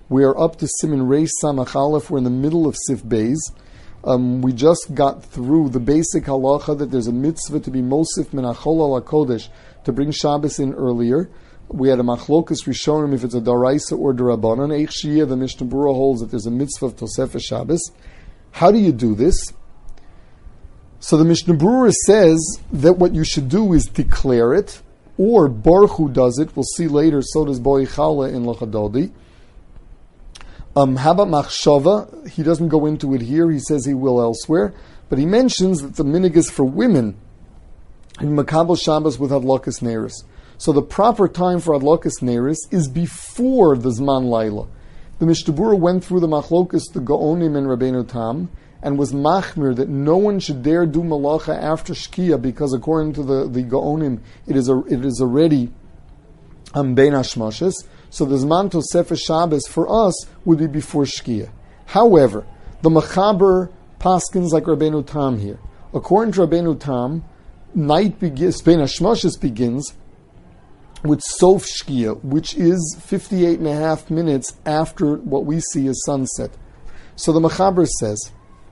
We are up to Siman Reish Samach Aleph. We're in the middle of Sif Beis. We just got through the basic halacha that there's a mitzvah to be mosif min hachol al hakodesh, to bring Shabbos in earlier. We had a machlokas rishonim if it's a daraisa or derabanan. Eich shiyah, the Mishnah Berurah holds that there's a mitzvah of Tosefes Shabbos. How do you do this? So the Mishnah Berurah says that what you should do is declare it, or Baruch Hu does it. We'll see later. So does Boi Chala in Lachadodi. How about Machshava? He doesn't go into it here. He says he will elsewhere. But he mentions that the minig is for women in Makabel Shabbos with Adlokas Neris. So the proper time for Adlokas Neris is before the Zman Laila. The Mishnah Berurah went through the Machlokas, the Gaonim and Rabbeinu Tam, and was machmir that no one should dare do malacha after Shkia, because according to the Gaonim, it is already Bein Hashmashos. So the Zman Tosefes Shabbos for us would be before Shkia. However, the Machaber paskins like Rabbeinu Tam here. According to Rabbeinu Tam, night begins, Bein Hashmashos begins with Sof Shkia, which is 58 and a half minutes after what we see as sunset. So the Machaber says,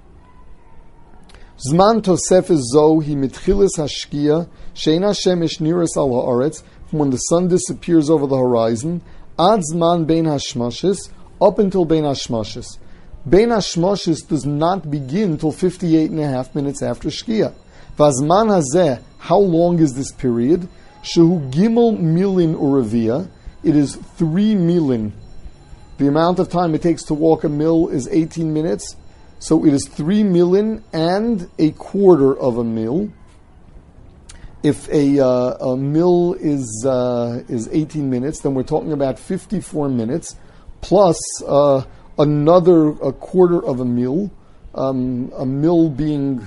Zman Tosefes Zo hi mitchilis hashkia sheina shemesh niras al haaretz, from when the sun disappears over the horizon, ad zman bein hashmashis, up until bein hashmashis. Bein hashmashis does not begin till 58 and a half minutes after Shkia. Vazman hazeh, how long is this period? Shehu gimel milin uravia, it is 3 milin. The amount of time it takes to walk a mil is 18 minutes, so it is 3 milin and a quarter of a mil. If a mil is 18 minutes, then we're talking about 54 minutes plus another a quarter of a mil. A mil being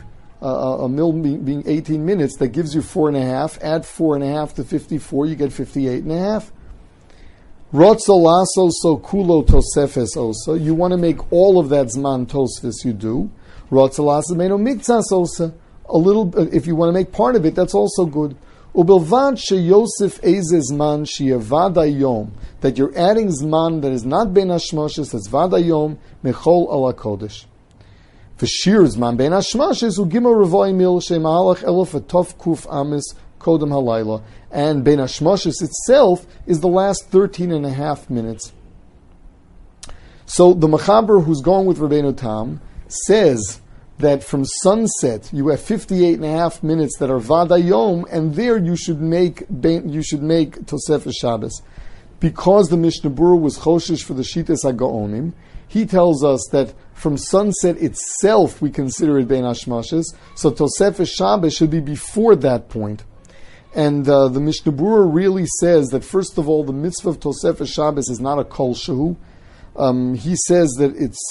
18 minutes, that gives you 4.5. Add 4.5 to 54, you get 58.5. Rotzolaso so kulo tosefes osa. You want to make all of that zman tosfes, you do. Rotzolaso meno miktzas osa. A little, if you want to make part of it, that's also good. Ubelvad sheyosef eze zman sheyavadayom, that you're adding zman that is not ben hashmashis, that's vadayom mechol ala kodesh. V'shir zman ben hashmashis ugimel revoy mil shemahalach elef atov kuf amis kodem halayla, and ben hashmashis itself is the last 13 and a half minutes. So the Machaber, who's going with Rabbeinu Tam, says that from sunset you have 58 and a half minutes that are vadayom, and there you should make Tosefes Shabbos. Because the Mishnah Berurah was choshesh for the Shitas HaGaonim, he tells us that from sunset itself we consider it Bein Hashmashos, so Tosefes Shabbos should be before that point. And the Mishnah Berurah really says that, first of all, the mitzvah of Tosefes Shabbos is not a kol shehu. He says that it's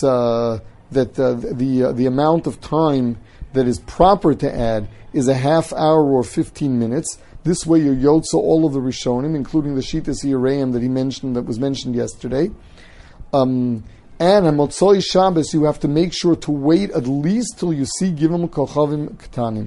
the amount of time that is proper to add is a half hour or 15 minutes. This way you yotza all of the Rishonim, including the Shitas Yereim that was mentioned yesterday. And on Motzoi Shabbos you have to make sure to wait at least till you see Gimel Kochavim Ketanim.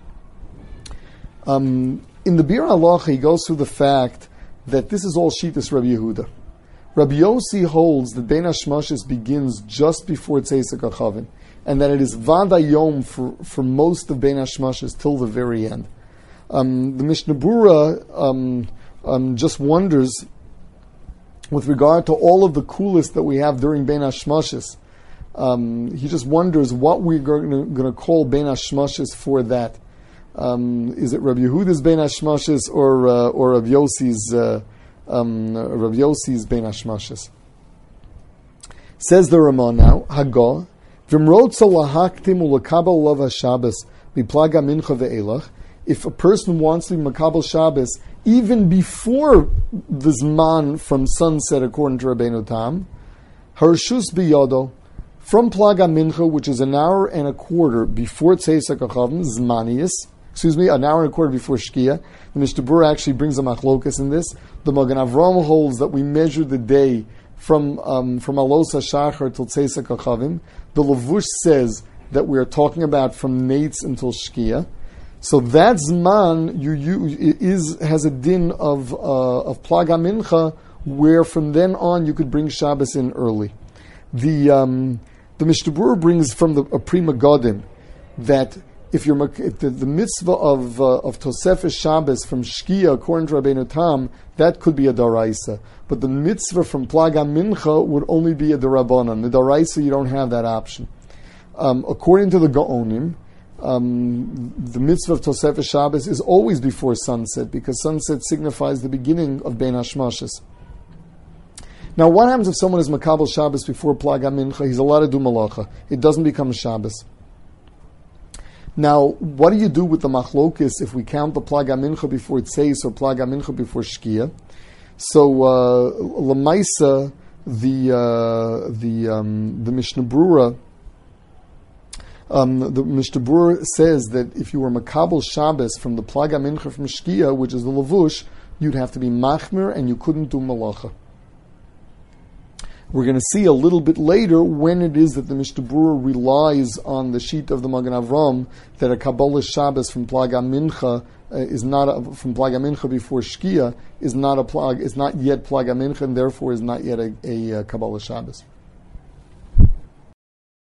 In the Bir Halacha, he goes through the fact that this is all Shitas Rabbi Yehuda. Rabbi Yossi holds that Bein Hashmashis begins just before Tzeis HaKochavim, and that it is Vadayom for most of Bein Hashmashis till the very end. The Mishnah Berurah just wonders, with regard to all of the coolest that we have during Bein Hashmashis, he just wonders what we're going to call Bein Hashmashis for that. Is it Rabbi Yehuda's Bein Hashmashis or Rabbi Yossi's Bein Hashmashis? Says the Ramah now, Hagah, V'mrotza lahaktim ulakabel lav haShabbos miplaga mincha ve'elach. If a person wants to be makabel Shabbos even before the zman from sunset, according to Rabbeinu Tam, harshus biyodo, from plaga mincha, which is an hour and a quarter before Tzeis HaKochavim, zmanius, an hour and a quarter before Shkia. The Mishnah Berurah actually brings a machlokas in this. The Magen Avraham holds that we measure the day from Alos HaShachar till Tzeis HaKochavim. The Levush says that we are talking about from Neitz until Shkia. So that Zman has a din of Plaga Mincha where from then on you could bring Shabbos in early. The Mishnah Berurah brings from a Pri Megadim that if the mitzvah of Tosefes Shabbos from Shkia according to Rabbeinu Tam, that could be a daraisa, but the mitzvah from Plaga Mincha would only be a darabanan. The daraisa you don't have that option. According to the Gaonim, the mitzvah of Tosefes Shabbos is always before sunset because sunset signifies the beginning of Bein Hashmashas. Now, what happens if someone is Makabel Shabbos before Plaga Mincha? He's allowed to do Malacha. It doesn't become Shabbos. Now, what do you do with the machlokis if we count the Plaga Mincha before Tzeis or Plaga Mincha before Shkia? So, Lamaisa, the Mishnah Berurah, the Mishnah Berurah says that if you were Makabel Shabbos from the Plaga Mincha from Shkia, which is the Lavush, you'd have to be Machmir and you couldn't do Malacha. We're going to see a little bit later when it is that the Mishnah Berurah relies on the sheet of the Magen Avram that a Kabbalah Shabbos from Plaga Mincha from Plaga Mincha before Shkia is not yet Plaga Mincha and therefore is not yet a Kabbalah Shabbos.